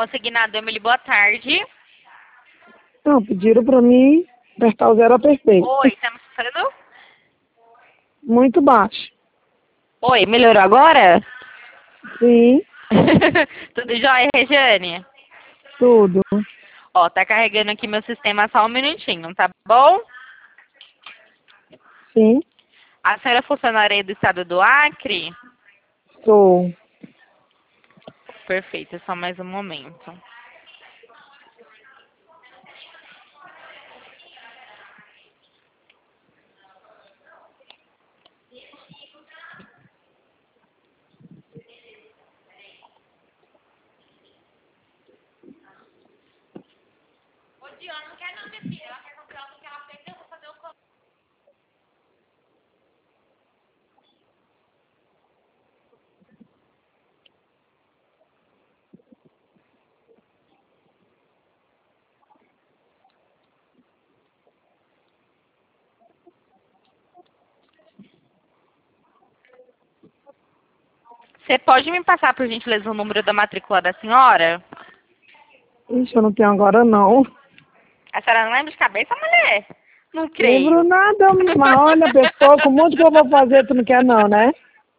Consignado, Emily, boa tarde. Não, pediram pra mim apertar o zero, apertei. Oi, estamos falando? Muito baixo. Oi, melhorou agora? Sim, Tudo jóia, Regiane? tudo. Ó, tá carregando aqui meu sistema só um minutinho, tá bom? Sim, A senhora é funcionária aí do estado do Acre? sou. Perfeito, só mais um momento. Ô, Diana, não quer não, minha filha. Ela quer comprar o que ela fez, eu vou fazer o... Você pode me passar, por gentileza, o número da matrícula da senhora? Ixi, eu não tenho agora não. A senhora não lembra de cabeça, mulher? Não Lembro creio. nada, mas olha, pessoa, com muito que eu vou fazer, tu não quer não, né?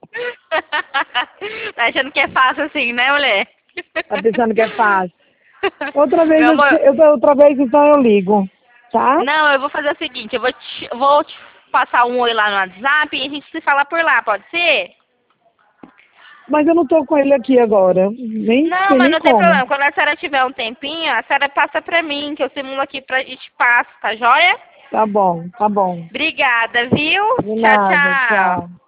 Tá achando que é fácil assim, né, mulher? Tá pensando que é fácil. Outra vez, Meu amor, outra vez então eu ligo, tá? não, eu vou fazer o seguinte, eu vou te passar um oi lá no WhatsApp e a gente se fala por lá, pode ser? Mas eu não tô com ele aqui agora. Nem Não, sei mas nem não tem como. problema. Quando a senhora tiver um tempinho, a senhora passa pra mim, que eu simulo aqui pra gente passa, tá joia? Tá bom, tá bom. Obrigada, viu? De Tchau, nada, tchau. tchau.